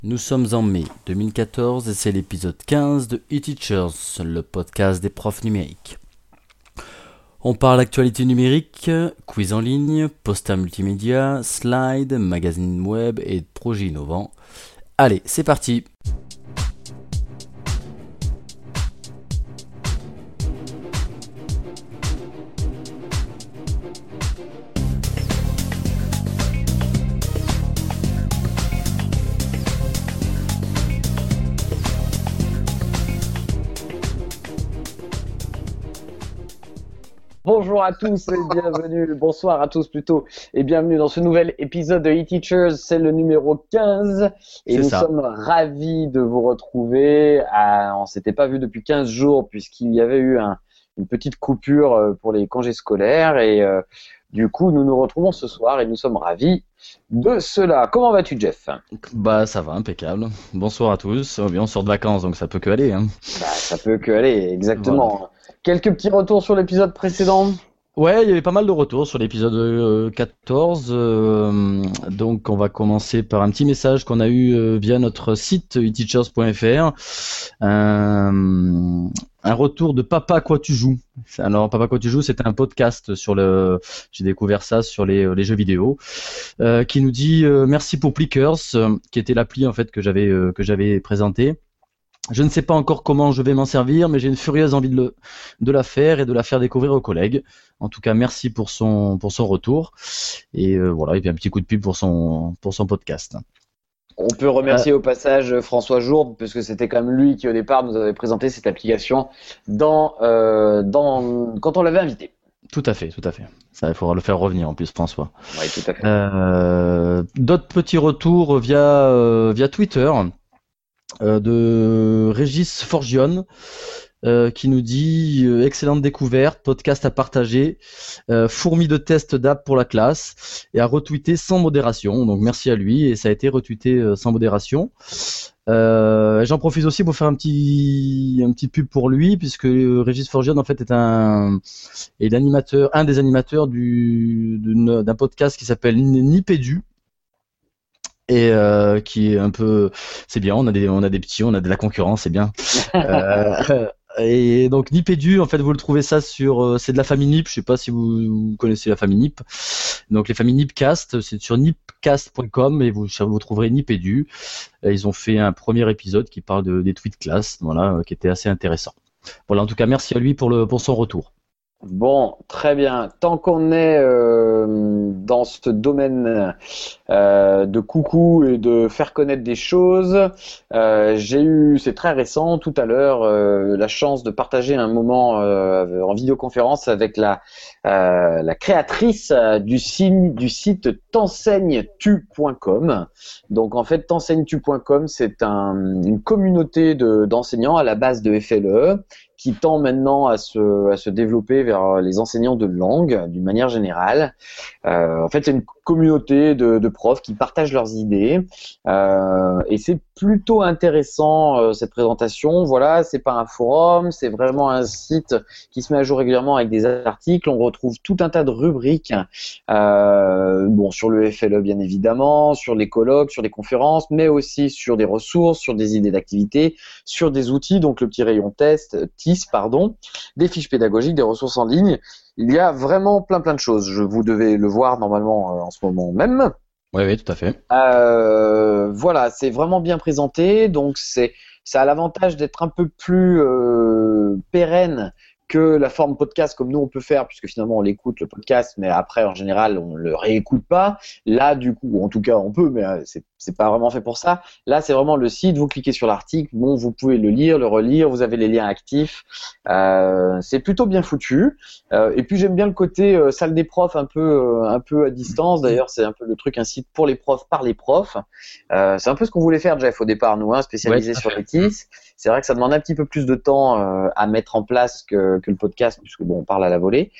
Nous sommes en mai 2014 et c'est l'épisode 15 de eTeachers, le podcast des profs numériques. On parle actualité numérique, quiz en ligne, poster multimédia, slides, magazine web et projets innovants. Allez, c'est parti! Bonjour à tous et bienvenue, bonsoir à tous plutôt, et bienvenue dans ce nouvel épisode de eTeachers, c'est le numéro 15 et nous sommes ravis de vous retrouver. On s'était pas vu depuis 15 jours puisqu'il y avait eu une petite coupure pour les congés scolaires et du coup nous nous retrouvons ce soir et nous sommes ravis de cela. Comment vas-tu, Jeff? Bah ça va, impeccable. Bonsoir à tous. On sort de vacances donc ça peut que aller. Ça peut que aller, exactement. Voilà. Quelques petits retours sur l'épisode précédent? Ouais, il y avait pas mal de retours sur l'épisode 14. Donc on va commencer par un petit message qu'on a eu via notre site eteachers.fr. Un retour de Papa quoi tu joues. Alors Papa quoi tu joues, c'est un podcast j'ai découvert ça sur les jeux vidéo, qui nous dit merci pour Plickers, qui était l'appli en fait que j'avais présenté. Je ne sais pas encore comment je vais m'en servir, mais j'ai une furieuse envie de la faire et de la faire découvrir aux collègues. En tout cas, merci pour son retour. Et voilà, et puis un petit coup de pub pour son podcast. On peut remercier au passage François Jourde, puisque c'était quand même lui qui au départ nous avait présenté cette application quand on l'avait invité. Tout à fait. Ça, il faudra le faire revenir en plus, François. Oui, tout à fait. D'autres petits retours via Twitter. De Régis Forgione, qui nous dit excellente découverte, podcast à partager, fourmi de tests d'app pour la classe, et à retweeter sans modération. Donc merci à lui, et ça a été retweeté sans modération. J'en profite aussi pour faire un petit pub pour lui, puisque Régis Forgione en fait est un des animateurs d'un podcast qui s'appelle Nipédu. Et qui est un peu, c'est bien, on a des petits, on a de la concurrence, c'est bien. Et donc Nipédu, en fait, vous le trouvez ça c'est de la famille Nip. Je sais pas si vous connaissez la famille Nip. Donc les familles Nipcast, c'est sur nipcast.com et vous trouverez Nipédu. Ils ont fait un premier épisode qui parle des tweets classe, voilà, qui était assez intéressant. Voilà, en tout cas, merci à lui pour son retour. Bon, très bien. Tant qu'on est dans ce domaine de coucou et de faire connaître des choses, j'ai eu, c'est très récent, tout à l'heure, la chance de partager un moment en vidéoconférence avec la créatrice du site t'enseignes-tu.com. Donc en fait, t'enseignes-tu.com, c'est une communauté d'enseignants à la base de FLE qui tend maintenant à se développer vers les enseignants de langue d'une manière générale. En fait, c'est une communauté de profs qui partagent leurs idées et c'est plutôt intéressant cette présentation. Voilà, c'est pas un forum, c'est vraiment un site qui se met à jour régulièrement avec des articles. On retrouve tout un tas de rubriques, sur le FLE bien évidemment, sur les colloques, sur les conférences, mais aussi sur des ressources, sur des idées d'activités, sur des outils, donc le petit rayon TIS, des fiches pédagogiques, des ressources en ligne. Il y a vraiment plein de choses. Vous devez le voir normalement en ce moment même. Oui, tout à fait. Voilà, c'est vraiment bien présenté. Donc ça a l'avantage d'être un peu plus pérenne que la forme podcast comme nous on peut faire, puisque finalement on l'écoute le podcast, mais après en général on le réécoute pas. Là du coup, en tout cas on peut, mais c'est pas vraiment fait pour ça. Là c'est vraiment le site, vous cliquez sur l'article, bon vous pouvez le lire, le relire, vous avez les liens actifs. C'est plutôt bien foutu. Et puis j'aime bien le côté salle des profs un peu à distance. D'ailleurs c'est un peu le truc, un site pour les profs par les profs. C'est un peu ce qu'on voulait faire Jeff au départ nous, spécialisé sur les TIS. C'est vrai que ça demande un petit peu plus de temps à mettre en place que que le podcast, puisque bon, on parle à la volée.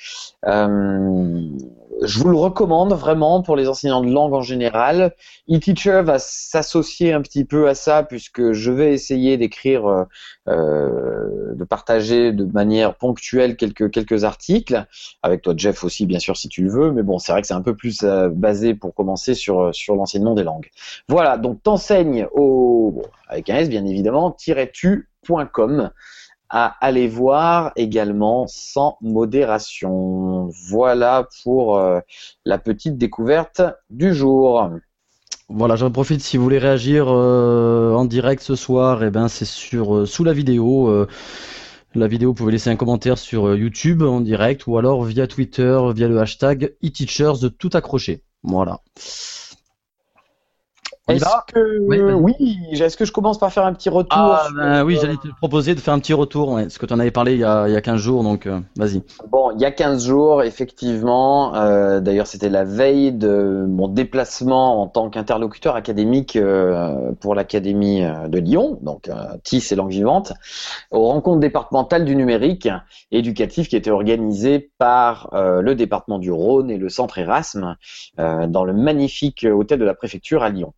Je vous le recommande vraiment pour les enseignants de langue en général. eTeacher va s'associer un petit peu à ça, puisque je vais essayer d'écrire, de partager de manière ponctuelle quelques articles, avec toi Jeff aussi bien sûr si tu le veux, mais bon c'est vrai que c'est un peu plus basé pour commencer sur l'enseignement des langues. Voilà, donc t'enseignes avec un S bien évidemment, -tu.com, à aller voir également sans modération. Voilà pour la petite découverte du jour. Voilà, j'en profite si vous voulez réagir en direct ce soir, et ben c'est sur sous la vidéo. La vidéo, vous pouvez laisser un commentaire sur YouTube en direct ou alors via Twitter, via le hashtag eTeachers de tout accrocher. Voilà. Est-ce que je commence par faire un petit retour oui, j'allais te proposer de faire un petit retour, ouais, parce que tu en avais parlé il y a 15 jours, donc vas-y. Bon, il y a 15 jours, effectivement, d'ailleurs c'était la veille de mon déplacement en tant qu'interlocuteur académique pour l'Académie de Lyon, donc TIS et langue vivante, aux rencontres départementales du numérique éducatif qui était organisé par le département du Rhône et le centre Erasme dans le magnifique hôtel de la préfecture à Lyon.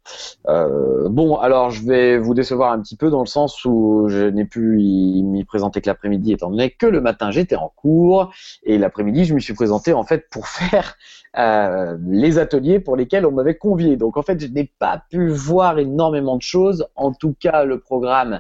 Bon, alors je vais vous décevoir un petit peu dans le sens où je n'ai pu m'y présenter que l'après-midi étant donné que le matin j'étais en cours et l'après-midi je me suis présenté en fait pour faire les ateliers pour lesquels on m'avait convié. Donc en fait je n'ai pas pu voir énormément de choses. En tout cas le programme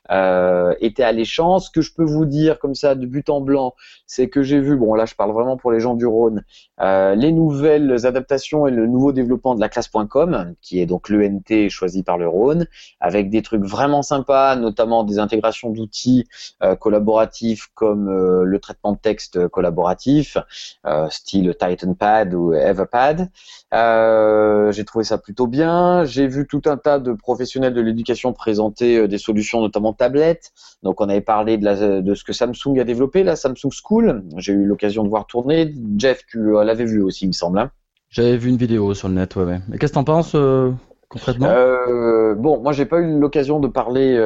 était alléchant. Ce que je peux vous dire comme ça de but en blanc, c'est que j'ai vu, bon là je parle vraiment pour les gens du Rhône, les nouvelles adaptations et le nouveau développement de la classe.com, qui est donc l'ENT choisi par le Rhône, avec des trucs vraiment sympas, notamment des intégrations d'outils collaboratifs comme le traitement de texte collaboratif, style TitanPad ou Everpad. J'ai trouvé ça plutôt bien. J'ai vu tout un tas de professionnels de l'éducation présenter des solutions, notamment tablettes. Donc on avait parlé de ce que Samsung a développé, la Samsung School. J'ai eu l'occasion de voir tourner. Jeff, tu l'avais vu aussi, il me semble. Hein. J'avais vu une vidéo sur le net, ouais. Mais qu'est-ce que t'en penses concrètement ? Bon, moi j'ai pas eu l'occasion de parler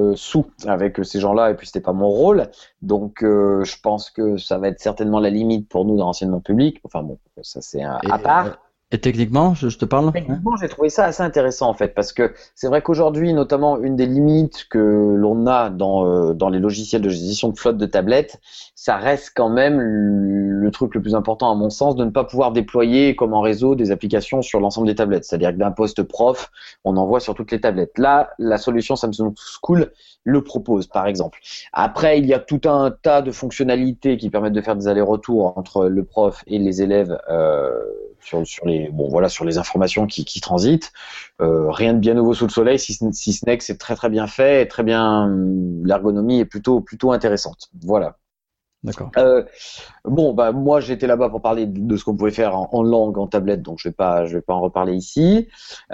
avec ces gens-là et puis c'était pas mon rôle. Donc je pense que ça va être certainement la limite pour nous dans l'enseignement public. Enfin bon, ça c'est à part. Et techniquement, je te parle. Techniquement, j'ai trouvé ça assez intéressant en fait, parce que c'est vrai qu'aujourd'hui, notamment, une des limites que l'on a dans les logiciels de gestion de flotte de tablettes, ça reste quand même le truc le plus important à mon sens, de ne pas pouvoir déployer comme en réseau des applications sur l'ensemble des tablettes. C'est-à-dire que d'un poste prof, on envoie sur toutes les tablettes. Là, la solution Samsung School le propose, par exemple. Après, il y a tout un tas de fonctionnalités qui permettent de faire des allers-retours entre le prof et les élèves. Sur les informations qui transitent. Rien de bien nouveau sous le soleil, si ce n'est que c'est très très bien fait, et très bien, l'ergonomie est plutôt intéressante. Voilà. D'accord. Moi j'étais là-bas pour parler de ce qu'on pouvait faire en langue, en tablette, donc je vais pas en reparler ici.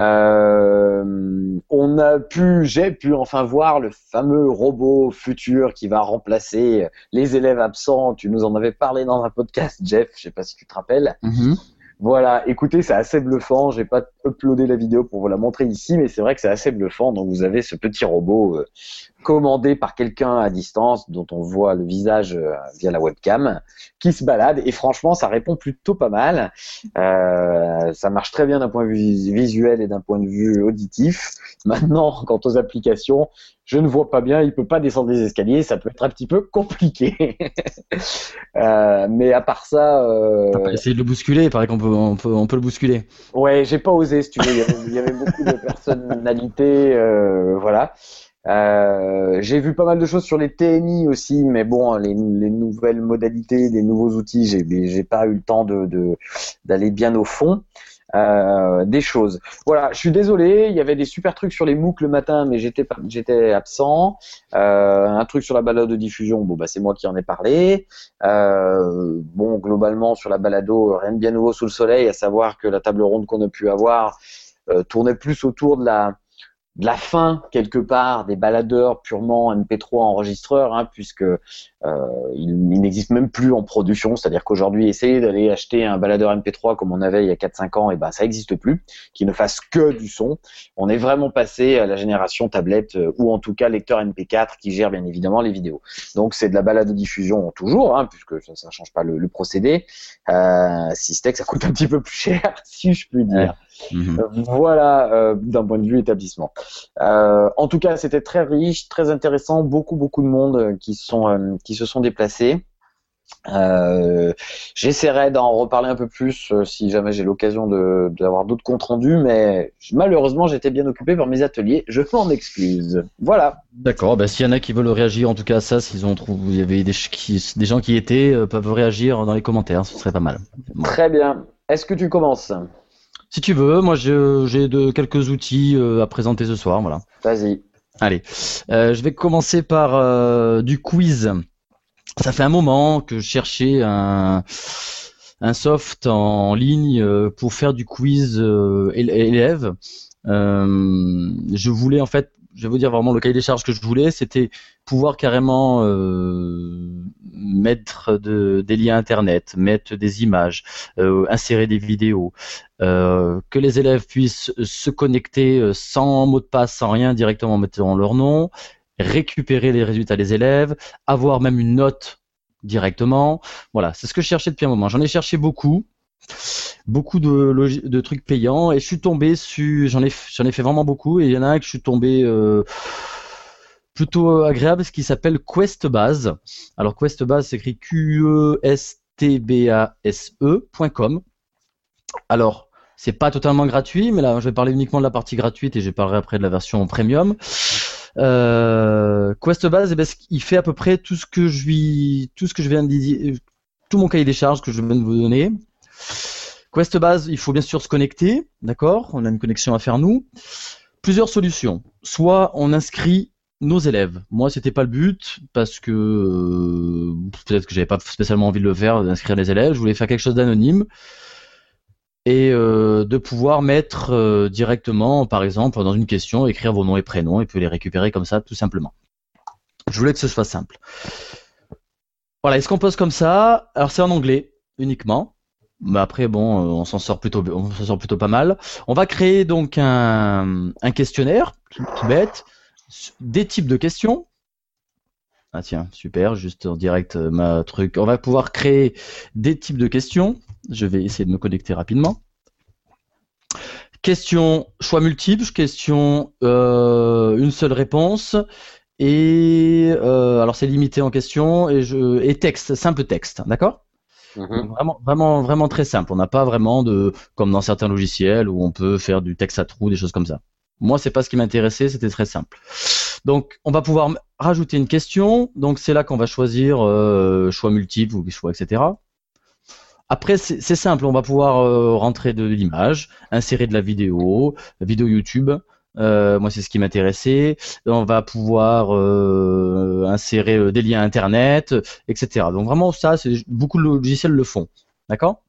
J'ai pu enfin voir le fameux robot futur qui va remplacer les élèves absents. Tu nous en avais parlé dans un podcast, Jeff, je sais pas si tu te rappelles. Mm-hmm. Voilà, écoutez, c'est assez bluffant. J'ai pas uploadé la vidéo pour vous la montrer ici, mais c'est vrai que c'est assez bluffant. Donc vous avez ce petit robot commandé par quelqu'un à distance, dont on voit le visage via la webcam, qui se balade. Et franchement, ça répond plutôt pas mal. Ça marche très bien d'un point de vue visuel et d'un point de vue auditif. Maintenant, quant aux applications, je ne vois pas bien, il peut pas descendre les escaliers, ça peut être un petit peu compliqué. Mais à part ça, essayer de le bousculer, il paraît qu'on peut le bousculer. Ouais, j'ai pas osé, si tu veux. Il y avait beaucoup de personnalités, voilà. J'ai vu pas mal de choses sur les TNI aussi, mais bon, les nouvelles modalités, les nouveaux outils, j'ai pas eu le temps d'aller bien au fond. Des choses. Voilà, je suis désolé, il y avait des super trucs sur les MOOC le matin, mais j'étais absent. Un truc sur la balade de diffusion, c'est moi qui en ai parlé. Globalement sur la balado, rien de bien nouveau sous le soleil, à savoir que la table ronde qu'on a pu avoir tournait plus autour de de la fin quelque part des baladeurs purement MP3 enregistreurs, hein, puisque il n'existe même plus en production, c'est-à-dire qu'aujourd'hui essayer d'aller acheter un baladeur MP3 comme on avait il y a 4-5 ans, et ben ça n'existe plus, qui ne fasse que du son. On est vraiment passé à la génération tablette ou en tout cas lecteur MP4 qui gère bien évidemment les vidéos. Donc c'est de la baladodiffusion toujours, hein, puisque ça change pas le procédé. Si ce que ça coûte un petit peu plus cher, si je puis dire. Ouais. Voilà, d'un point de vue établissement. En tout cas, c'était très riche, très intéressant, beaucoup de monde qui se sont déplacés. J'essaierai d'en reparler un peu plus si jamais j'ai l'occasion d'avoir d'autres comptes rendus, mais malheureusement j'étais bien occupé par mes ateliers, je m'en excuse. Voilà. D'accord, bah, s'il y en a qui veulent réagir en tout cas à ça, s'ils ont trouvé, il y avait des gens qui étaient, peuvent réagir dans les commentaires, ce serait pas mal. Bon. Très bien. Est-ce que tu commences? Si tu veux, moi j'ai quelques outils à présenter ce soir, voilà. Vas-y. Allez, je vais commencer par du quiz. Ça fait un moment que je cherchais un soft en ligne pour faire du quiz élève. Je voulais en fait, je vais vous dire vraiment le cahier des charges que je voulais, c'était pouvoir carrément mettre des liens internet, mettre des images, insérer des vidéos, que les élèves puissent se connecter sans mot de passe, sans rien, directement en mettant leur nom, récupérer les résultats des élèves, avoir même une note directement. Voilà, c'est ce que je cherchais depuis un moment. J'en ai cherché beaucoup de trucs payants et je suis tombé sur, j'en ai fait vraiment beaucoup et il y en a un que je suis tombé plutôt agréable, ce qui s'appelle QuestBase. Alors QuestBase s'écrit QESTBASE.com. Alors c'est pas totalement gratuit, mais là je vais parler uniquement de la partie gratuite et je parlerai après de la version premium. QuestBase, il fait à peu près tout ce que je viens de dire, tout mon cahier des charges que je viens de vous donner. QuestBase, il faut bien sûr se connecter, d'accord? On a une connexion à faire nous. Plusieurs solutions. Soit on inscrit nos élèves. Moi, c'était pas le but parce que peut-être que j'avais pas spécialement envie de le faire, d'inscrire les élèves. Je voulais faire quelque chose d'anonyme et de pouvoir mettre directement, par exemple, dans une question, écrire vos noms et prénoms et puis les récupérer comme ça, tout simplement. Je voulais que ce soit simple. Voilà, il se compose comme ça. Alors c'est en anglais uniquement. Mais après, bon, on s'en sort plutôt pas mal. On va créer donc un questionnaire, tout bête, des types de questions. Ah tiens, super, juste en direct ma truc. On va pouvoir créer des types de questions. Je vais essayer de me connecter rapidement. Question choix multiple, question une seule réponse. Et alors c'est limité en question et texte, simple texte, d'accord? Donc vraiment très simple. On n'a pas vraiment comme dans certains logiciels où on peut faire du texte à trous, des choses comme ça. Moi, c'est pas ce qui m'intéressait, c'était très simple. Donc, on va pouvoir rajouter une question. Donc, c'est là qu'on va choisir choix multiple ou choix, etc. Après, c'est simple. On va pouvoir rentrer de l'image, insérer de la vidéo YouTube. Moi, c'est ce qui m'intéressait. On va pouvoir insérer des liens internet, etc. Donc vraiment, ça, beaucoup de logiciels le font. D'accord?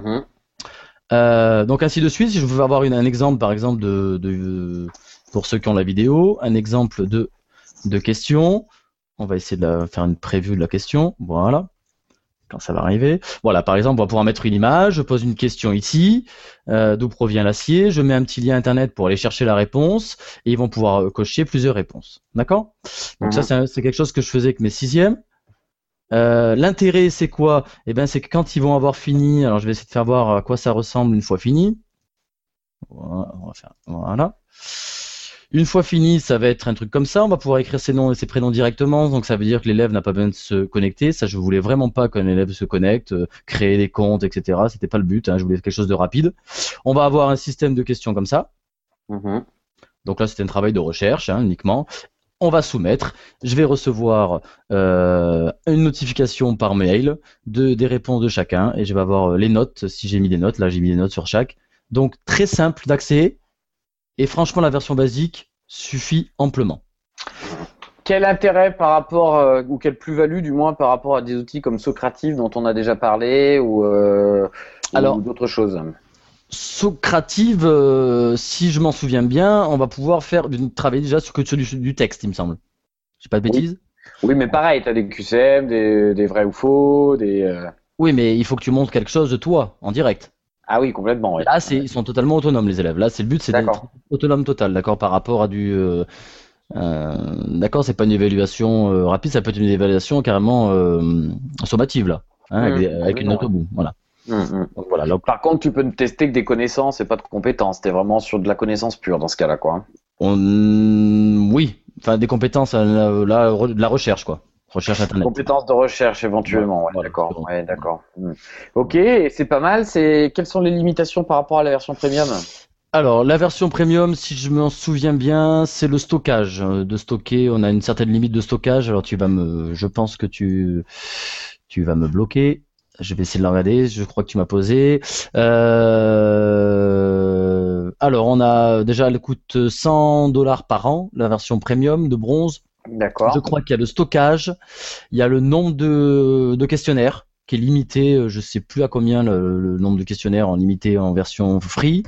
Donc ainsi de suite. Si je veux avoir un exemple, par exemple, pour ceux qui ont la vidéo, un exemple de question. On va essayer de faire une preview de la question. Voilà. Quand ça va arriver. Voilà, par exemple, on va pouvoir mettre une image, je pose une question ici, d'où provient l'acier, je mets un petit lien internet pour aller chercher la réponse, et ils vont pouvoir cocher plusieurs réponses. D'accord? Donc ça, c'est quelque chose que je faisais avec mes sixièmes. L'intérêt, c'est quoi? Eh ben, c'est que quand ils vont avoir fini, alors je vais essayer de faire voir à quoi ça ressemble une fois fini. Voilà, on va faire, voilà. Une fois fini, ça va être un truc comme ça. On va pouvoir écrire ses noms et ses prénoms directement. Donc ça veut dire que l'élève n'a pas besoin de se connecter. Ça, je voulais vraiment pas qu'un élève se connecte, créer des comptes, etc. C'était pas le but. Je voulais quelque chose de rapide. On va avoir un système de questions comme ça. Donc là, c'était un travail de recherche uniquement. On va soumettre. Je vais recevoir une notification par mail des réponses de chacun et je vais avoir les notes. Si j'ai mis des notes, là j'ai mis des notes sur chaque. Donc très simple d'accès. Et franchement, la version basique suffit amplement. Quel intérêt par rapport, ou quelle plus-value du moins par rapport à des outils comme Socrative dont on a déjà parlé ou d'autres choses? Socrative, si je m'en souviens bien, on va pouvoir travailler déjà sur du texte, il me semble. J'ai pas de Oui. bêtises? Oui, mais pareil, tu as des QCM, des vrais ou faux, Oui, mais il faut que tu montres quelque chose de toi, en direct. Ah oui, complètement, oui. Là, ils sont totalement autonomes, les élèves. Là, le but, c'est d'être D'accord. autonome total, d'accord, par rapport à d'accord, c'est pas une évaluation rapide, ça peut être une évaluation carrément sommative, là, hein, avec une Complètement, note oui. au bout. Voilà. Donc, voilà. Donc, Par contre, tu peux ne tester que des connaissances et pas de compétences. T'es vraiment sur de la connaissance pure dans ce cas-là, quoi. oui, enfin, des compétences, de la recherche, quoi. Recherche Internet. Compétences de recherche Voilà, éventuellement, ouais, voilà, d'accord. c'est bon. Ouais, d'accord. Ok, et c'est pas mal. Quelles sont les limitations par rapport à la version premium? Alors, la version premium, si je m'en souviens bien, c'est le stockage. De stocker, on a une certaine limite de stockage. Alors, je pense que tu vas me bloquer. Je vais essayer de la regarder. Je crois que tu m'as posé. Alors, elle coûte $100 par an, la version premium de bronze. Je D'accord. crois qu'il y a le stockage, il y a le nombre de questionnaires qui est limité. Je sais plus à combien le nombre de questionnaires en limité en version free.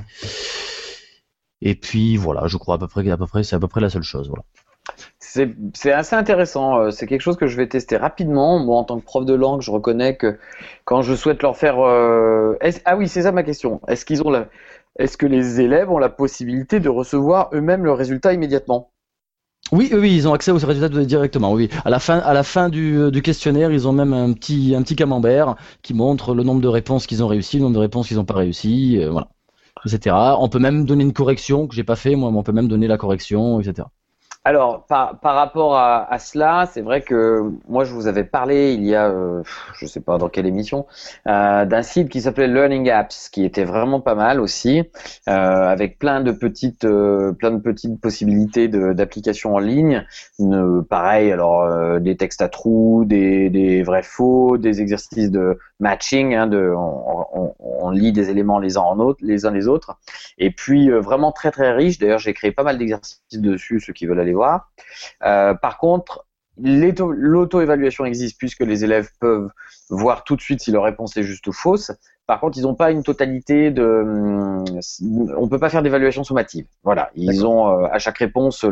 Et puis voilà, je crois c'est à peu près la seule chose. Voilà. C'est assez intéressant. C'est quelque chose que je vais tester rapidement. Moi, en tant que prof de langue, je reconnais que quand je souhaite leur faire, ah oui, c'est ça ma question. Est-ce que les élèves ont la possibilité de recevoir eux-mêmes le résultat immédiatement? Oui, oui, ils ont accès aux résultats directement. Oui, à la fin du questionnaire, ils ont même un petit camembert qui montre le nombre de réponses qu'ils ont réussi, le nombre de réponses qu'ils n'ont pas réussi, voilà, etc. On peut même donner une correction que j'ai pas fait, moi, mais on peut même donner la correction, etc. Alors, par rapport à cela, c'est vrai que moi, je vous avais parlé il y a, je sais pas dans quelle émission, d'un site qui s'appelait Learning Apps, qui était vraiment pas mal aussi, avec plein de petites possibilités d'applications en ligne. Pareil, alors des textes à trous, des vrais faux, des exercices de matching, hein, on lit des éléments les uns les autres. Et puis vraiment très très riche. D'ailleurs, j'ai créé pas mal d'exercices dessus, ceux qui veulent aller voir. Par contre, l'auto-évaluation existe puisque les élèves peuvent voir tout de suite si leur réponse est juste ou fausse. Par contre, ils n'ont pas une totalité on peut pas faire d'évaluation sommative. Voilà, ils D'accord. ont à chaque réponse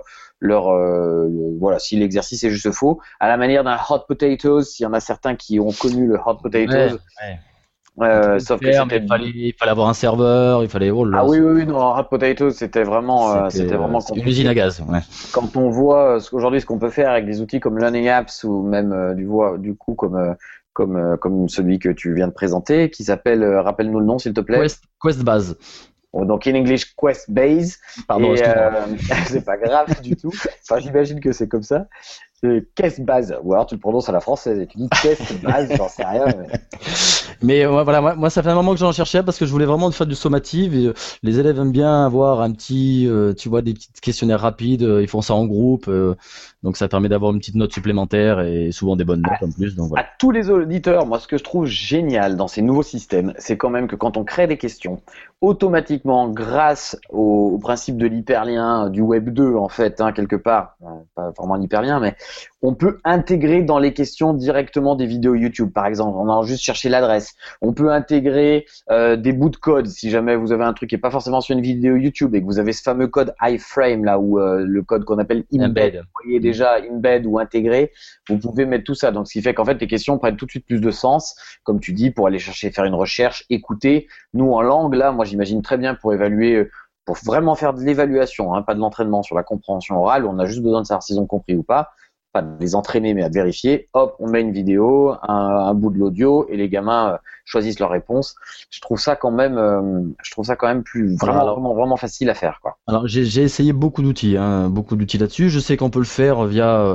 voilà, si l'exercice est juste ou faux. À la manière d'un hot potatoes, s'il y en a certains qui ont connu le hot Ouais, potatoes, ouais. On pouvait le sauf que faire, mais c'était il fallait avoir un serveur, il fallait, oh là ah là, oui, oui, oui, non, Hot Potatoes, c'était vraiment c'est une usine à compliqué. gaz. Ouais. Quand on voit aujourd'hui ce qu'on peut faire avec des outils comme Learning Apps ou même du coup comme celui que tu viens de présenter, qui s'appelle, rappelle-nous le nom s'il te plaît. Quest Base. Donc in English Quest Base Pardon, et excuse-moi. c'est pas grave du tout. Enfin, j'imagine que c'est comme ça. Quest Base, ou alors tu le prononces à la française et tu dis Quest Base, j'en sais rien. Mais voilà, moi, ça fait un moment que j'en cherchais parce que je voulais vraiment faire du sommative. Et, les élèves aiment bien avoir un petit, tu vois, des petits questionnaires rapides. Ils font ça en groupe, donc ça permet d'avoir une petite note supplémentaire et souvent des bonnes notes en plus. Donc À voilà. tous les auditeurs, moi, ce que je trouve génial dans ces nouveaux systèmes, c'est quand même que quand on crée des questions, automatiquement, grâce au principe de l'hyperlien du Web 2, en fait, hein, quelque part, pas vraiment l'hyperlien, mais on peut intégrer dans les questions directement des vidéos YouTube, par exemple. On a juste cherché l'adresse. On peut intégrer des bouts de code. Si jamais vous avez un truc qui n'est pas forcément sur une vidéo YouTube et que vous avez ce fameux code iframe, là, où le code qu'on appelle embed, Embed. vous voyez déjà embed ou intégré, vous pouvez mettre tout ça. Donc, ce qui fait qu'en fait, les questions prennent tout de suite plus de sens, comme tu dis, pour aller chercher, faire une recherche, écouter. Nous, en langue, là, moi, j'imagine très bien pour évaluer, pour vraiment faire de l'évaluation, hein, pas de l'entraînement sur la compréhension orale, où on a juste besoin de savoir s'ils ont compris ou pas de les entraîner, mais à vérifier. Hop, on met une vidéo, un bout de l'audio, et les gamins choisissent leur réponse. Je trouve ça quand même plus vraiment facile à faire, quoi. Alors j'ai essayé beaucoup d'outils, hein, beaucoup d'outils là-dessus. Je sais qu'on peut le faire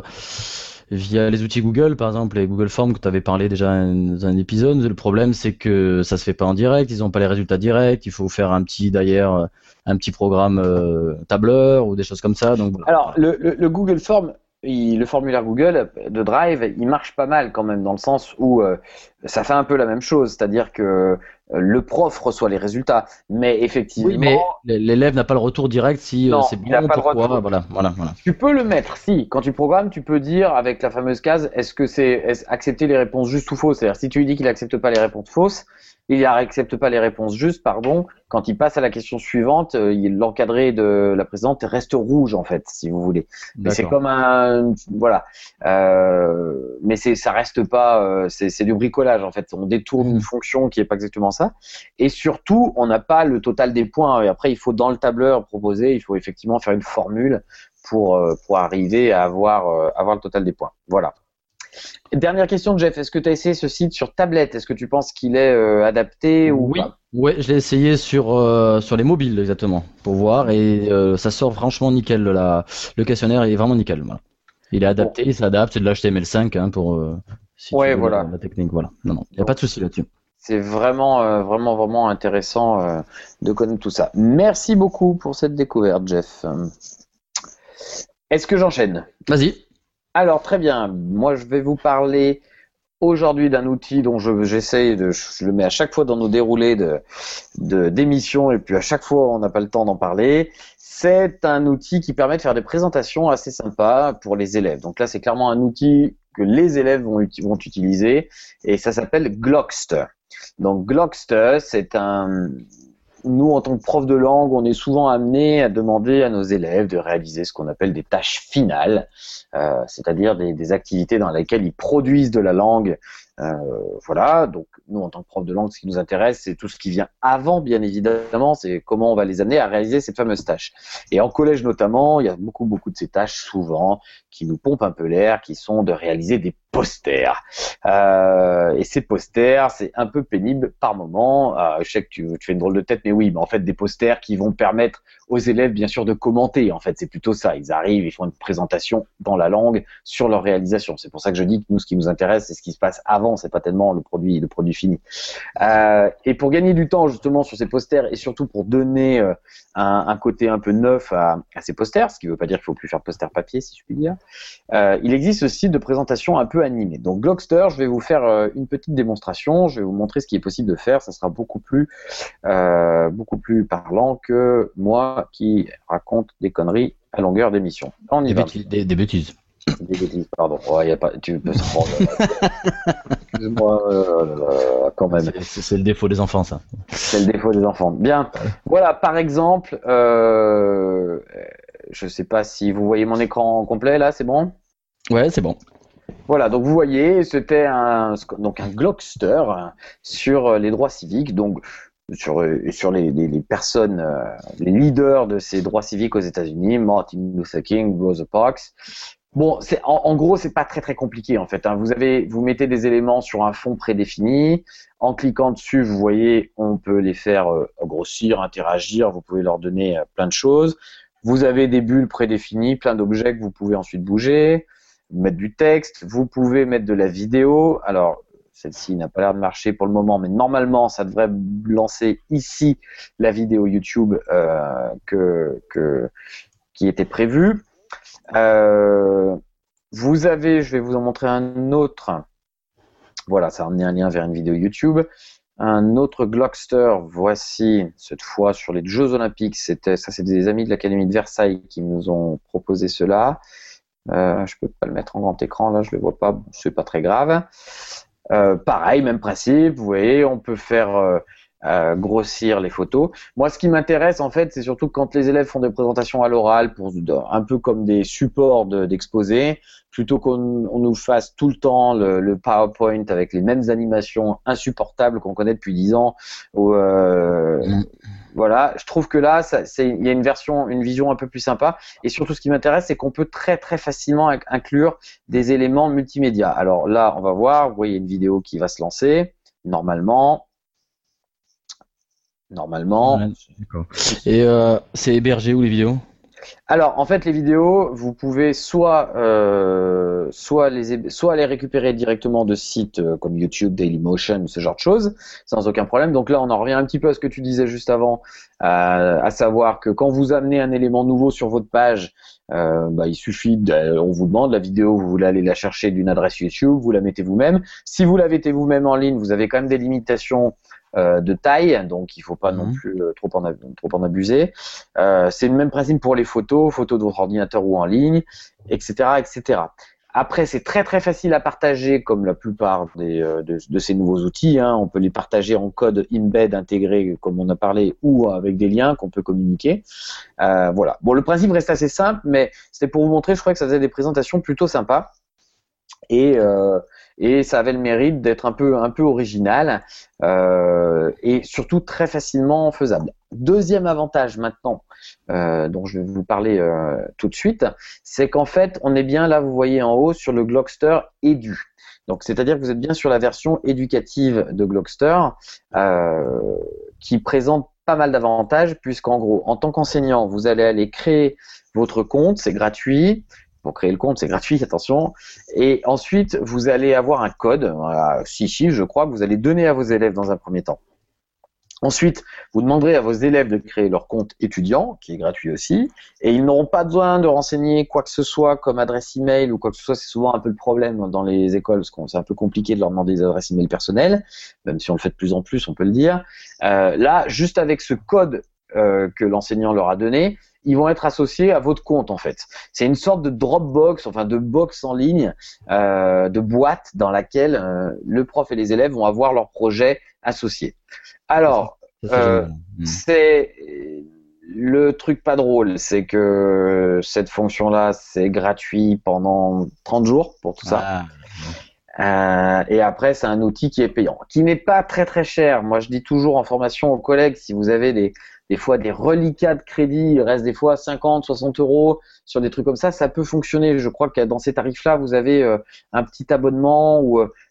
via les outils Google, par exemple, les Google Forms que tu avais parlé déjà dans un épisode. Le problème, c'est que ça se fait pas en direct, ils n'ont pas les résultats directs. Il faut faire un petit programme tableur ou des choses comme ça. Donc, Alors, voilà. le Google Form, le formulaire Google de Drive, il marche pas mal quand même, dans le sens où ça fait un peu la même chose, c'est-à-dire que le prof reçoit les résultats. Mais effectivement, Oui, mais l'élève n'a pas le retour direct si non, c'est il n'a bon, pas le pourquoi, retour. voilà. Tu peux le mettre, si. Quand tu programmes, tu peux dire avec la fameuse case, est-ce que c'est accepter les réponses justes ou fausses. C'est-à-dire, si tu lui dis qu'il n'accepte pas les réponses fausses, il n'accepte pas les réponses justes, pardon. Quand il passe à la question suivante, l'encadré de la précédente reste rouge, en fait, si vous voulez. Mais c'est D'accord. comme voilà. Mais ça reste pas, c'est du bricolage, en fait. On détourne une fonction qui est pas exactement ça. Et surtout, on n'a pas le total des points. Et après, il faut dans le tableur proposer, il faut effectivement faire une formule pour arriver à avoir le total des points. Voilà. Dernière question de Jeff, est-ce que tu as essayé ce site sur tablette? Est-ce que tu penses qu'il est adapté ou Oui, pas? ouais, je l'ai essayé sur les mobiles exactement pour voir et ça sort franchement nickel. Le questionnaire il est vraiment nickel. Voilà. Il est Bon, adapté, il s'adapte, c'est de l'HTML5 pour si tu ouais, veux voilà. la technique. Voilà. Non, il n'y a pas Donc, de souci là-dessus. c'est vraiment, vraiment intéressant de connaître tout ça. Merci beaucoup pour cette découverte, Jeff. Est-ce que j'enchaîne? Vas-y. Alors, très bien. Moi, je vais vous parler aujourd'hui d'un outil dont je le mets à chaque fois dans nos déroulés d'émissions et puis à chaque fois on n'a pas le temps d'en parler. C'est un outil qui permet de faire des présentations assez sympas pour les élèves. Donc là, c'est clairement un outil que les élèves vont utiliser et ça s'appelle Glockster. Donc Glockster, nous, en tant que prof de langue, on est souvent amené à demander à nos élèves de réaliser ce qu'on appelle des tâches finales, c'est-à-dire des activités dans lesquelles ils produisent de la langue. Voilà, donc nous, en tant que prof de langue, ce qui nous intéresse, c'est tout ce qui vient avant, bien évidemment, c'est comment on va les amener à réaliser ces fameuses tâches. Et en collège notamment, il y a beaucoup de ces tâches, souvent, qui nous pompent un peu l'air, qui sont de réaliser des posters. Et ces posters, c'est un peu pénible par moment. Je sais que tu fais une drôle de tête, mais oui, mais en fait, des posters qui vont permettre aux élèves, bien sûr, de commenter. En fait, c'est plutôt ça. Ils arrivent, ils font une présentation dans la langue sur leur réalisation. C'est pour ça que je dis que nous, ce qui nous intéresse, c'est ce qui se passe avant. C'est pas tellement le produit fini. Et pour gagner du temps, justement, sur ces posters et surtout pour donner un côté un peu neuf à ces posters, ce qui ne veut pas dire qu'il faut plus faire poster papier, si je puis dire, il existe ce site de présentation un peu animé. Donc Glockster, je vais vous faire une petite démonstration, je vais vous montrer ce qui est possible de faire, ça sera beaucoup plus parlant que moi qui raconte des conneries à longueur d'émission. On y va. Des bêtises. Des bêtises, pardon. Ouais, tu peux se prendre. Excuse-moi, quand même. C'est le défaut des enfants, ça. C'est le défaut des enfants. Bien. Voilà, par exemple, je sais pas si vous voyez mon écran complet là, c'est bon? Ouais, c'est bon. Voilà, donc vous voyez, c'était un Glockster sur les droits civiques, donc sur les personnes, les leaders de ces droits civiques aux États-Unis, Martin Luther King, Rosa Parks. Bon, en gros, c'est pas très compliqué en fait. Hein. Vous mettez des éléments sur un fond prédéfini. En cliquant dessus, vous voyez, on peut les faire grossir, interagir. Vous pouvez leur donner plein de choses. Vous avez des bulles prédéfinies, plein d'objets que vous pouvez ensuite bouger, mettre du texte. Vous pouvez mettre de la vidéo. Alors, celle-ci n'a pas l'air de marcher pour le moment, mais normalement, ça devrait lancer ici la vidéo YouTube qui était prévue. Je vais vous en montrer un autre. Voilà, ça a amené un lien vers une vidéo YouTube. Un autre Glockster, voici cette fois sur les Jeux Olympiques. C'est des amis de l'Académie de Versailles qui nous ont proposé cela. Je peux pas le mettre en grand écran là, je le vois pas. Bon, c'est pas très grave. Pareil, même principe. Vous voyez, on peut faire grossir les photos. Moi, ce qui m'intéresse, en fait, c'est surtout quand les élèves font des présentations à l'oral, un peu comme des supports d'exposés, plutôt qu'on nous fasse tout le temps le PowerPoint avec les mêmes animations insupportables qu'on connaît depuis 10 ans. Voilà, je trouve que là, il y a une vision un peu plus sympa. Et surtout, ce qui m'intéresse, c'est qu'on peut très facilement inclure des éléments multimédia. Alors là, on va voir. Vous voyez une vidéo qui va se lancer normalement. Ouais, d'accord. Et c'est hébergé où les vidéos? Alors, en fait, les vidéos, vous pouvez soit les récupérer directement de sites comme YouTube, Dailymotion, ce genre de choses, sans aucun problème. Donc là, on en revient un petit peu à ce que tu disais juste avant. à savoir que quand vous amenez un élément nouveau sur votre page, il suffit, on vous demande la vidéo, vous voulez aller la chercher d'une adresse YouTube, vous la mettez vous-même. Si vous la mettez vous-même en ligne, vous avez quand même des limitations de taille, donc il faut pas non plus trop en abuser. C'est le même principe pour les photos de votre ordinateur ou en ligne, etc., etc. Après, c'est très très facile à partager, comme la plupart de ces nouveaux outils. Hein. On peut les partager en code embed intégré, comme on a parlé, ou avec des liens qu'on peut communiquer. Voilà. Bon, le principe reste assez simple, mais c'était pour vous montrer. Je crois que ça faisait des présentations plutôt sympas. Et ça avait le mérite d'être un peu original et surtout très facilement faisable. Deuxième avantage maintenant dont je vais vous parler tout de suite, c'est qu'en fait on est bien là, vous voyez en haut sur le Glogster Edu. Donc c'est-à-dire que vous êtes bien sur la version éducative de Glogster qui présente pas mal d'avantages, puisqu'en gros en tant qu'enseignant vous allez aller créer votre compte, c'est gratuit. Pour créer le compte, c'est gratuit, attention. Et ensuite, vous allez avoir un code, voilà, 6 chiffres, je crois, que vous allez donner à vos élèves dans un premier temps. Ensuite, vous demanderez à vos élèves de créer leur compte étudiant, qui est gratuit aussi, et ils n'auront pas besoin de renseigner quoi que ce soit comme adresse email ou quoi que ce soit. C'est souvent un peu le problème dans les écoles, parce que c'est un peu compliqué de leur demander des adresses email personnelles, même si on le fait de plus en plus, on peut le dire. Là, juste avec ce code que l'enseignant leur a donné, ils vont être associés à votre compte en fait. C'est une sorte de Dropbox, enfin de box en ligne, de boîte dans laquelle le prof et les élèves vont avoir leur projet associé. Alors, c'est le truc pas drôle, c'est que cette fonction-là, c'est gratuit pendant 30 jours pour tout ça. Et après, c'est un outil qui est payant, qui n'est pas très très cher. Moi, je dis toujours en formation aux collègues, si vous avez des fois des reliquats de crédit, il reste des fois 50, 60 euros sur des trucs comme ça peut fonctionner. Je crois que dans ces tarifs-là, vous avez un petit abonnement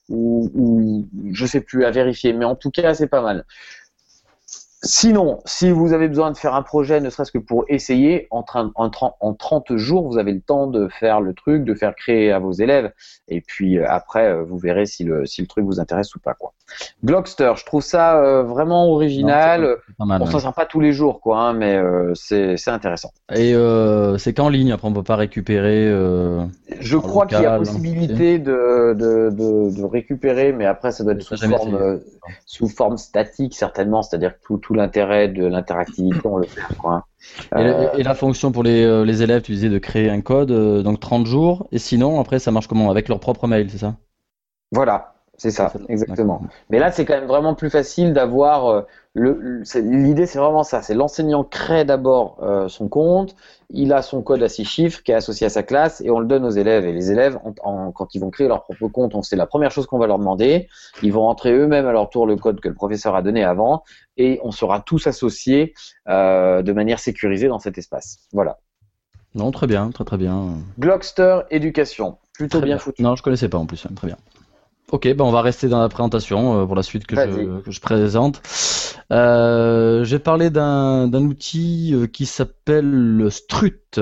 ou je sais plus, à vérifier. Mais en tout cas, c'est pas mal. Sinon, si vous avez besoin de faire un projet, ne serait-ce que pour essayer, en 30 jours, vous avez le temps de faire le truc, de faire créer à vos élèves. Et puis après, vous verrez si le truc vous intéresse ou pas, quoi. Glogster, je trouve ça vraiment original. Non, c'est pas mal, on s'en sert pas tous les jours, quoi, hein, mais c'est intéressant. Et c'est qu'en ligne, après on peut pas récupérer. Je crois qu'il y a possibilité de récupérer, mais après ça doit être sous forme statique certainement, c'est-à-dire que tout l'intérêt de l'interactivité on le fait, quoi. Et la fonction pour les élèves, tu disais de créer un code, donc 30 jours, et sinon après ça marche comment? Avec leur propre mail, c'est ça? Voilà. C'est ça, exactement. Mais là, c'est quand même vraiment plus facile d'avoir l'idée, c'est vraiment ça. C'est l'enseignant crée d'abord son compte, il a son code à 6 chiffres qui est associé à sa classe et on le donne aux élèves. Et les élèves, quand ils vont créer leur propre compte, c'est la première chose qu'on va leur demander. Ils vont rentrer eux-mêmes à leur tour le code que le professeur a donné avant et on sera tous associés de manière sécurisée dans cet espace. Voilà. Non, très bien, très bien. Glogster Éducation, plutôt bien foutu. Non, je connaissais pas en plus, très bien. Ok, on va rester dans la présentation pour la suite que je présente. Je vais parler d'un outil qui s'appelle Strut,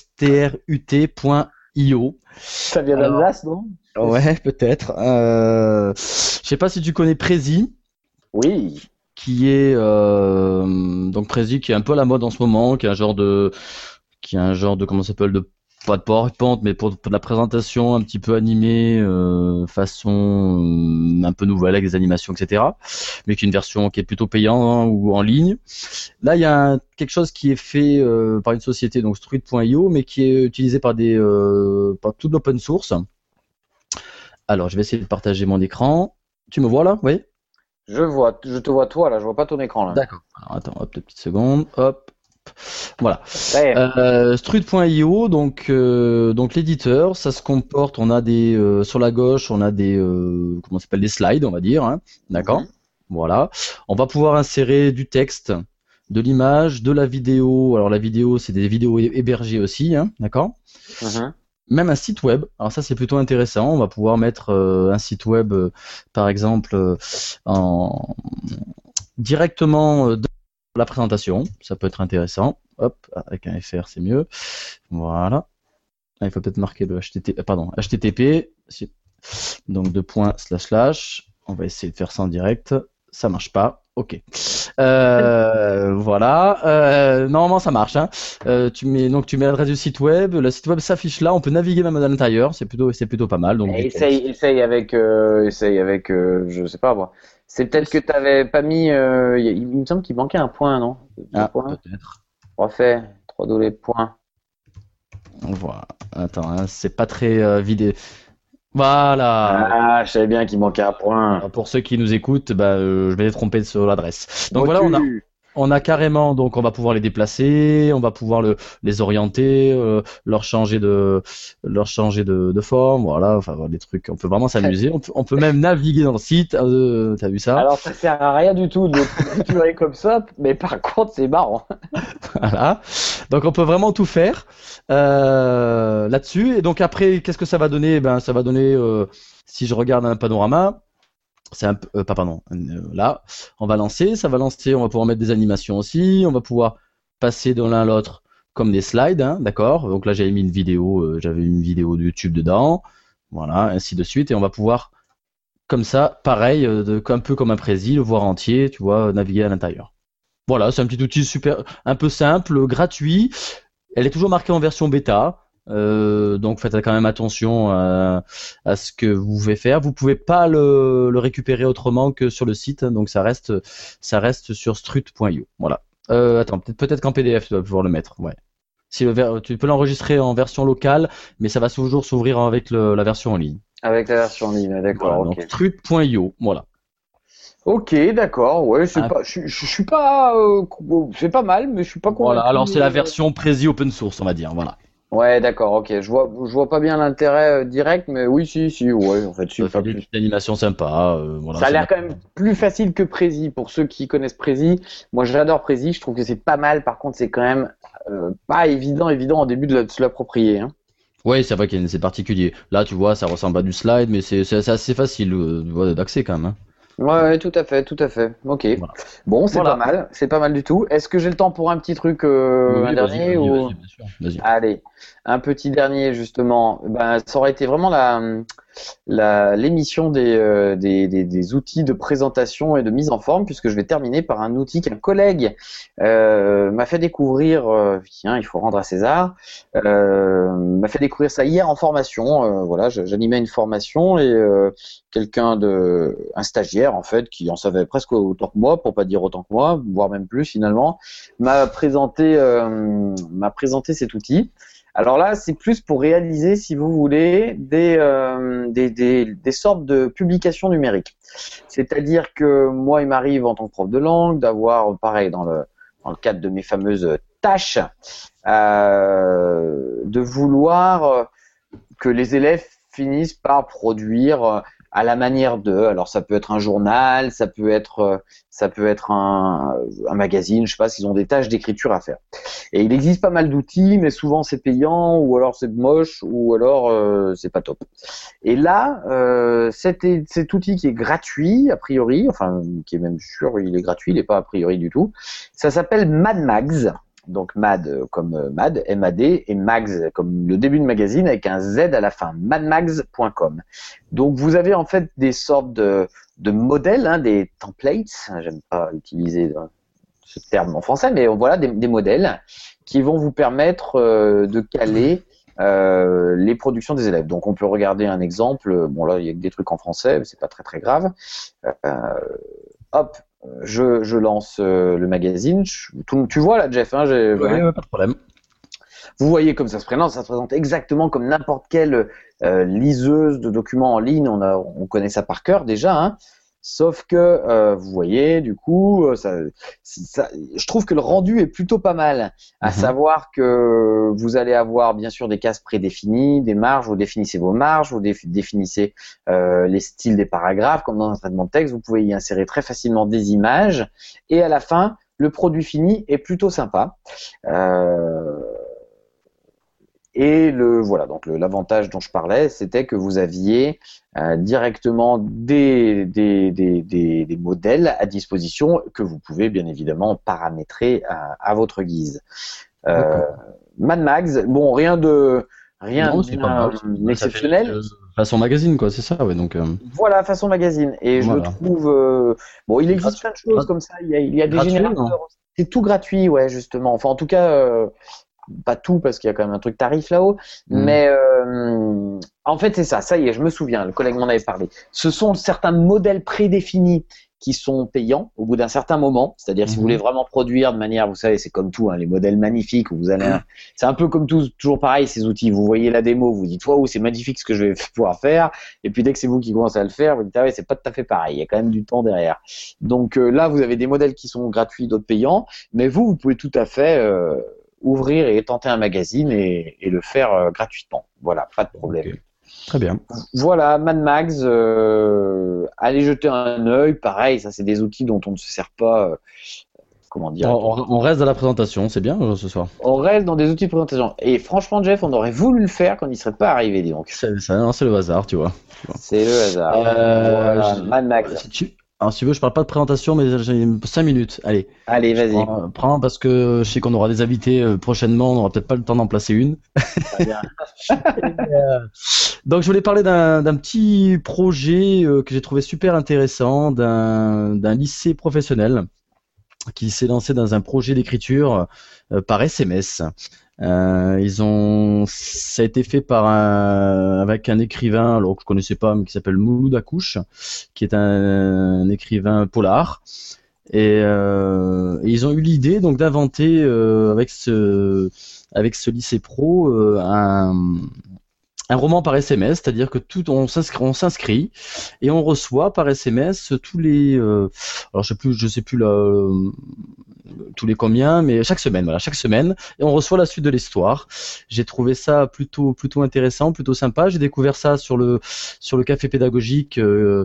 strut.io. Ça vient d'Alsace, non? Ouais, peut-être. Je sais pas si tu connais Prezi. Oui. Qui est donc Prezi qui est un peu à la mode en ce moment, qui est un genre de comment ça s'appelle, de pas de PowerPoint, mais pour de la présentation un petit peu animée, façon un peu nouvelle avec des animations, etc. Mais qui est une version qui est plutôt payante ou en ligne. Là, il y a quelque chose qui est fait par une société, donc Strut.io, mais qui est utilisé par par tout l'open source. Alors, je vais essayer de partager mon écran. Tu me vois là? Oui. Je te vois toi là, je vois pas ton écran là. D'accord. Alors attends, hop, 2 petites secondes, hop. Voilà. Strut.io, donc l'éditeur, ça se comporte, on a sur la gauche, on a comment ça s'appelle, des slides, on va dire, hein, d'accord. Voilà. On va pouvoir insérer du texte, de l'image, de la vidéo. Alors la vidéo, c'est des vidéos hébergées aussi, hein, d'accord. Même un site web. Alors ça, c'est plutôt intéressant. On va pouvoir mettre un site web, par exemple, directement dans la présentation. Ça peut être intéressant. Hop, avec un FR, c'est mieux. Voilà. Il faut peut-être marquer le HTTP. Donc //. On va essayer de faire ça en direct. Ça marche pas. Ok. Voilà. Normalement, ça marche. Hein. Tu mets l'adresse du site web. Le site web s'affiche là. On peut naviguer même à l'intérieur. C'est plutôt pas mal. Donc, Essaye avec, je sais pas moi. C'est peut-être que t'avais pas mis, il me semble qu'il manquait un point, non? Deux ah, points. peut-être. Refait. 3 les points. Voilà. Attends, hein, c'est pas très vidé. Voilà. Ah, je savais bien qu'il manquait un point. Alors, pour ceux qui nous écoutent, je m'étais trompé sur l'adresse. Donc voilà, Motu. on a carrément, donc on va pouvoir les déplacer, on va pouvoir les orienter, leur changer de forme, voilà, enfin voilà, des trucs. On peut vraiment s'amuser. On peut même naviguer dans le site. T'as vu ça? Alors, ça sert à rien du tout de structurer comme ça, mais par contre, c'est marrant. Voilà. Donc on peut vraiment tout faire là-dessus. Et donc après, qu'est-ce que ça va donner? Ben ça va donner, si je regarde un panorama. C'est un peu, pardon, là, on va lancer, ça va lancer, on va pouvoir mettre des animations aussi, on va pouvoir passer de l'un à l'autre comme des slides, hein, d'accord? Donc là, j'avais mis une vidéo, j'avais une vidéo de YouTube dedans, voilà, ainsi de suite, et on va pouvoir, comme ça, pareil, un peu comme un prési, le voir entier, tu vois, naviguer à l'intérieur. Voilà, c'est un petit outil super, un peu simple, gratuit. Elle est toujours marquée en version bêta. Donc faites quand même attention à ce que vous pouvez faire. Vous pouvez pas le récupérer autrement que sur le site, hein, donc ça reste sur strut.io. Voilà. Attends, peut-être qu'en PDF tu vas pouvoir le mettre. Ouais. Si tu peux l'enregistrer en version locale, mais ça va toujours s'ouvrir avec la version en ligne. Avec la version en ligne, d'accord. Voilà, donc strut.io. Voilà. Ok, d'accord. Ouais, je suis pas, c'est pas mal, mais je suis pas Voilà. convaincu. Alors c'est la version Prezi open source, on va dire. Voilà. Ouais, d'accord, ok. Je vois pas bien l'intérêt direct, mais oui, si, ouais, en fait, Ça fait des petites animations sympas. Voilà, ça a l'air quand même plus facile que Prezi. Pour ceux qui connaissent Prezi, moi j'adore Prezi, je trouve que c'est pas mal. Par contre, c'est quand même pas évident en début de se l'approprier. Hein. Oui, c'est vrai que c'est particulier. Là, tu vois, ça ressemble à du slide, mais c'est assez facile d'accès quand même. Hein. Ouais, tout à fait, tout à fait. Ok. Voilà. Bon, c'est Voilà. pas mal, c'est pas mal du tout. Est-ce que j'ai le temps pour un petit truc, un Oui, dernier ou... bien sûr. Vas-y. Allez, un petit dernier justement. Ben, ça aurait été vraiment l'émission des outils de présentation et de mise en forme, puisque je vais terminer par un outil qu'un collègue m'a fait découvrir. Tiens, il faut rendre à César. M'a fait découvrir ça hier en formation. Voilà, j'animais une formation et un stagiaire en fait, qui en savait presque autant que moi, pour pas dire autant que moi, voire même plus finalement, m'a présenté cet outil. Alors là, c'est plus pour réaliser, si vous voulez, des sortes de publications numériques. C'est-à-dire que moi, il m'arrive en tant que prof de langue d'avoir, pareil, dans le cadre de mes fameuses tâches, de vouloir que les élèves finissent par produire à la manière d'eux. Alors ça peut être un journal, ça peut être un magazine, je sais pas, s'ils ont des tâches d'écriture à faire. Et il existe pas mal d'outils, mais souvent c'est payant, ou alors c'est moche, ou alors c'est pas top. Et là, cet outil qui est gratuit a priori, enfin qui est même sûr, il est gratuit, il n'est pas a priori du tout. Ça s'appelle MadMags. Donc Mad comme Mad, M-A-D, et Mags comme le début de magazine avec un Z à la fin, madmags.com. Donc vous avez en fait des sortes de modèles, hein, des templates, j'aime pas utiliser ce terme en français, mais voilà des modèles qui vont vous permettre de caler les productions des élèves. Donc on peut regarder un exemple, bon là il y a que des trucs en français, mais c'est pas très très grave. Hop, je lance le magazine. Tu vois là, Jeff, hein, Oui, pas de problème. Vous voyez comme ça se présente exactement comme n'importe quelle liseuse de documents en ligne. On connaît ça par cœur déjà, hein. Sauf que vous voyez, du coup, je trouve que le rendu est plutôt pas mal. À savoir que vous allez avoir bien sûr des cases prédéfinies, des marges. Vous définissez vos marges, vous définissez les styles des paragraphes, comme dans un traitement de texte. Vous pouvez y insérer très facilement des images. Et à la fin, le produit fini est plutôt sympa. Et voilà, donc l'avantage dont je parlais, c'était que vous aviez directement des modèles à disposition que vous pouvez bien évidemment paramétrer à votre guise. Mad Max, bon, rien de Rien Non, de c'est pas mal. bien Ça fait exceptionnel. façon magazine, quoi, c'est ça, ouais. Donc, Voilà, façon magazine. Et je le voilà. trouve. Bon, il existe Gratu- plein de choses gra- comme ça. Il y a des gratuit, non? générateurs. C'est tout gratuit, ouais, justement. Enfin, en tout cas, pas tout parce qu'il y a quand même un truc tarif là-haut. Hmm. Mais en fait, c'est ça. Ça y est, je me souviens. Le collègue m'en avait parlé. Ce sont certains modèles prédéfinis qui sont payants au bout d'un certain moment. C'est-à-dire, si vous voulez vraiment produire de manière, vous savez, c'est comme tout, hein, les modèles magnifiques où vous allez, c'est un peu comme tout, toujours pareil, ces outils. Vous voyez la démo, vous dites, waouh, c'est magnifique ce que je vais pouvoir faire. Et puis, dès que c'est vous qui commencez à le faire, vous dites, ah ouais, c'est pas tout à fait pareil. Il y a quand même du temps derrière. Donc, là, vous avez des modèles qui sont gratuits, d'autres payants. Mais vous pouvez tout à fait, ouvrir et tenter un magazine et le faire gratuitement. Voilà, pas de problème. Ok. Très bien. Voilà, Mad Max, allez jeter un œil. Pareil, ça c'est des outils dont on ne se sert pas. Comment dire On reste dans la présentation, c'est bien ce soir. On reste dans des outils de présentation. Et franchement, Jeff, on aurait voulu le faire quand il ne serait pas arrivé, dis donc. C'est ça, non, c'est le hasard, tu vois. C'est le hasard. Voilà, Mad Max. Alors, si tu veux, je parle pas de présentation, mais j'ai 5 minutes. Allez. Allez, vas-y. Prends parce que je sais qu'on aura des invités prochainement, on n'aura peut-être pas le temps d'en placer une. Très bien. Donc, je voulais parler d'un petit projet que j'ai trouvé super intéressant, d'un lycée professionnel qui s'est lancé dans un projet d'écriture par SMS. Ça a été fait avec un écrivain, alors que je connaissais pas, mais qui s'appelle Mouloud Akouche, qui est un écrivain polar. Et ils ont eu l'idée donc d'inventer avec ce lycée pro un roman par SMS, c'est-à-dire que on s'inscrit et on reçoit par SMS tous les alors je sais plus tous les combien, mais chaque semaine, et on reçoit la suite de l'histoire. J'ai trouvé ça plutôt intéressant, plutôt sympa. J'ai découvert ça sur le café pédagogique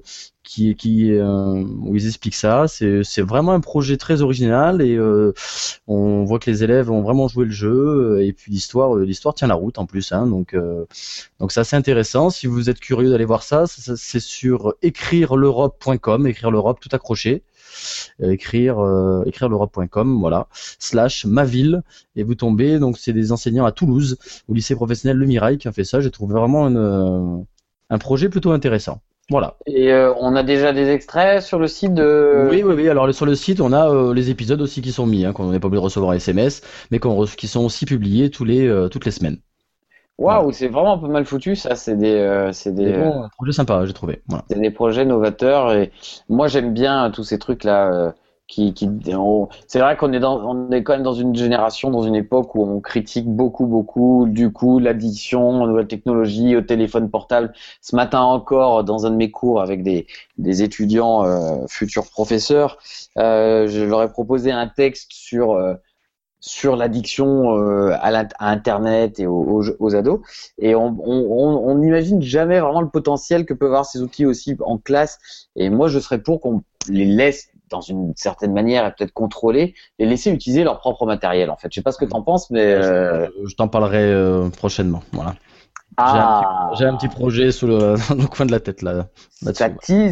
où ils expliquent ça. C'est vraiment un projet très original et on voit que les élèves ont vraiment joué le jeu et puis l'histoire tient la route en plus, hein, donc c'est assez intéressant. Si vous êtes curieux d'aller voir ça, c'est sur écrire-l'Europe.com, écrire l'Europe tout accroché. Écrire l'Europe.com, voilà, /maville, et vous tombez. Donc c'est des enseignants à Toulouse, au lycée professionnel Le Mirail, qui ont fait ça. J'ai trouvé vraiment un projet plutôt intéressant. Voilà. Et on a déjà des extraits sur le site de. Oui. Alors sur le site, on a les épisodes aussi qui sont mis, hein, qu'on n'est pas obligé de recevoir en SMS, mais qui sont aussi publiés toutes les semaines. Waouh, Voilà. c'est vraiment pas mal foutu, ça. C'est un projet sympa, j'ai trouvé. Voilà. c'est des projets novateurs et moi j'aime bien tous ces trucs là c'est vrai on est quand même dans une génération, dans une époque où on critique beaucoup du coup l'addiction aux nouvelles technologies, au téléphone portable. Ce matin encore, dans un de mes cours avec des étudiants futurs professeurs, je leur ai proposé un texte sur l'addiction à Internet et aux ados. Et on n'imagine jamais vraiment le potentiel que peuvent avoir ces outils aussi en classe. Et moi, je serais pour qu'on les laisse, dans une certaine manière, et peut-être contrôler, les laisser utiliser leur propre matériel, en fait. Je sais pas ce que tu en penses, mais... Je t'en parlerai prochainement. Voilà. J'ai un petit projet dans le coin de la tête là-dessus. Ça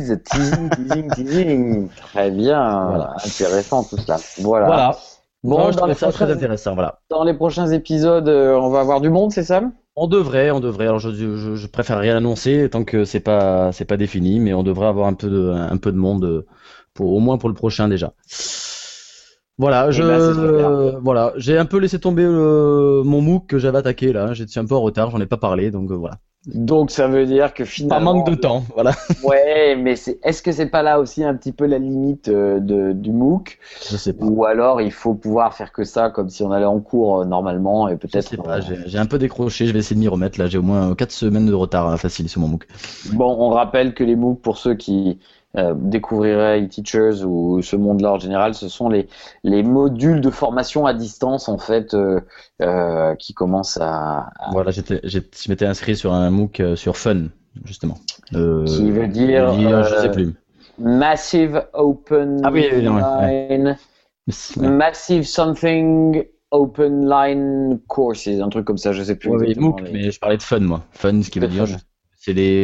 teasing. Très bien. Voilà. Intéressant tout cela. Voilà. Bon, je trouvais ça très intéressant. Voilà. Dans les prochains épisodes, on va avoir du monde, c'est ça? On devrait. Alors je préfère rien annoncer tant que c'est pas défini, mais on devrait avoir un peu de monde au moins pour le prochain déjà. Voilà, voilà, j'ai un peu laissé tomber mon MOOC que j'avais attaqué là. J'étais un peu en retard, j'en ai pas parlé, donc voilà. Donc ça veut dire que finalement. Par manque de temps, voilà. Ouais, mais est-ce que c'est pas là aussi un petit peu la limite du MOOC? Je sais pas. Ou alors il faut pouvoir faire que ça comme si on allait en cours normalement et peut-être. Je sais pas, j'ai un peu décroché, je vais essayer de m'y remettre là. J'ai au moins 4 semaines de retard facile sur mon MOOC. Bon, on rappelle que les MOOC, pour ceux qui découvriraient eTeachers ou ce monde-là en général, ce sont les modules de formation à distance en fait qui commencent à... Voilà, je m'étais inscrit sur un MOOC sur Fun justement. Qui veut dire je sais plus. Massive Open Line, Massive Something Open Line Courses, un truc comme ça, je sais plus. Oui, MOOC, mais je parlais de Fun moi. Fun, ce qui veut dire, c'est des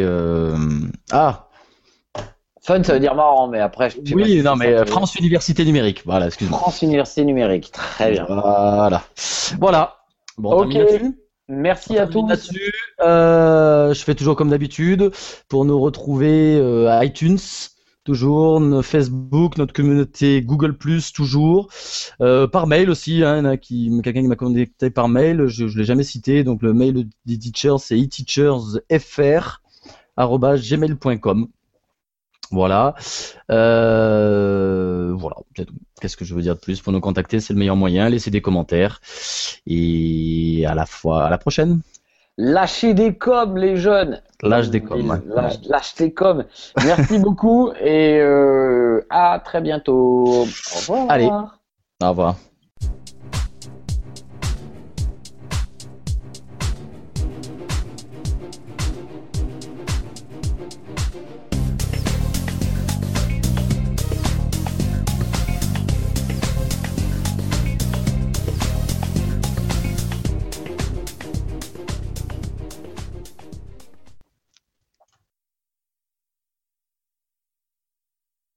Fun, ça veut dire marrant, mais après. Oui, non, mais France Université Numérique. Voilà, excuse-moi. France Université Numérique, très bien. Voilà. Bon, ok. Merci à tous. Là-dessus, je fais toujours comme d'habitude pour nous retrouver à iTunes, toujours, Facebook, notre communauté Google+, toujours, par mail aussi, hein, quelqu'un qui m'a contacté par mail, je l'ai jamais cité, donc le mail des teachers c'est eteachersfr@gmail.com. Voilà. Voilà. Qu'est-ce que je veux dire de plus? Pour nous contacter, c'est le meilleur moyen. Laissez des commentaires. Et à la prochaine. Lâchez des coms, les jeunes. Lâche des coms. Ouais. Lâche tes coms. Merci beaucoup et à très bientôt. Au revoir. Allez, au revoir.